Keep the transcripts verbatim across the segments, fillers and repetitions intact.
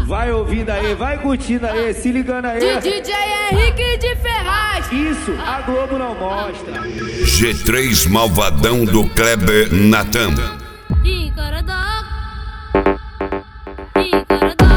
Vai ouvindo aí, vai curtindo aí, se ligando aí. De D J Henrique de Ferraz. Isso, a Globo não mostra. G três Malvadão do Kleber Natan. Ih, cara da. Ih, cara da.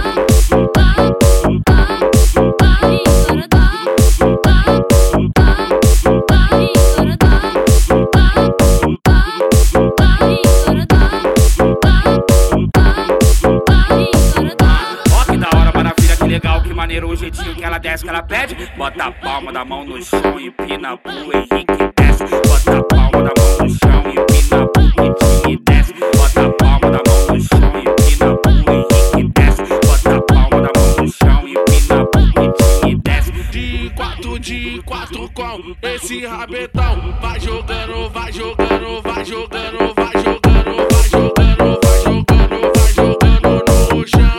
Legal, que maneiro o jeitinho que ela desce, que ela pede. Bota a palma da mão no chão e empina pro Henrique desce. Bota a palma da mão no chão e empina pro Henrique desce. Bota a palma da mão no chão e empina pro Henrique desce. Bota a palma da mão no chão e empina pro Henrique desce. De quatro, de quatro com esse rabetão. Vai jogando, vai jogando, vai jogando, vai jogando, vai jogando, vai jogando, vai jogando no chão.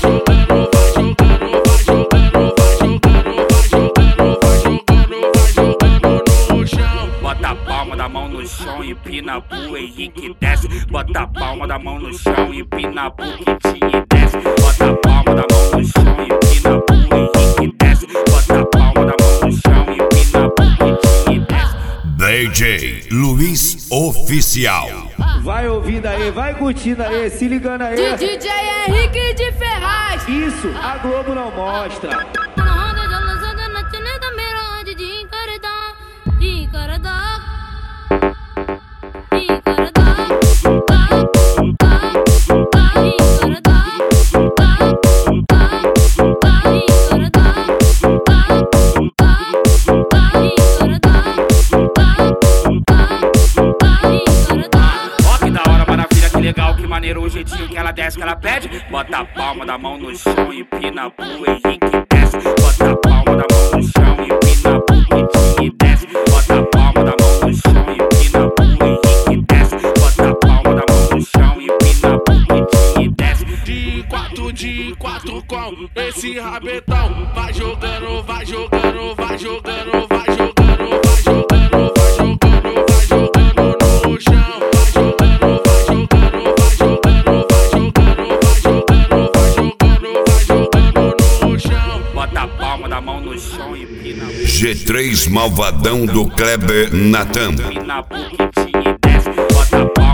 No chão, empina pro Henrique desce. Bota a palma da mão no chão, empina pro Henrique desce. Bota a palma da mão no chão, empina pro Henrique desce. Bota a palma da mão no chão, empina pro Henrique desce. D J Luiz Oficial. Vai ouvindo aí, vai curtindo aí, se ligando aí. De D J Henrique de Ferraz. Isso, a Globo não mostra. Legal, que maneiro o jeitinho que ela desce, que ela pede. Bota a palma da mão no chão e empina pro Henrique desce. Bota a palma da mão no chão e empina pro Henrique desce. Bota a palma da mão no chão e empina pro Henrique desce. Bota a palma da mão no chão e empina pro Henrique desce. De quatro, de quatro com esse rabetão. Vai jogando, vai jogando, vai jogando, vai jogando, vai jogando, vai jogando, vai jogando no chão. G três Malvadão do Kleber Natan. Empina pro Henrique desce. Bota a palma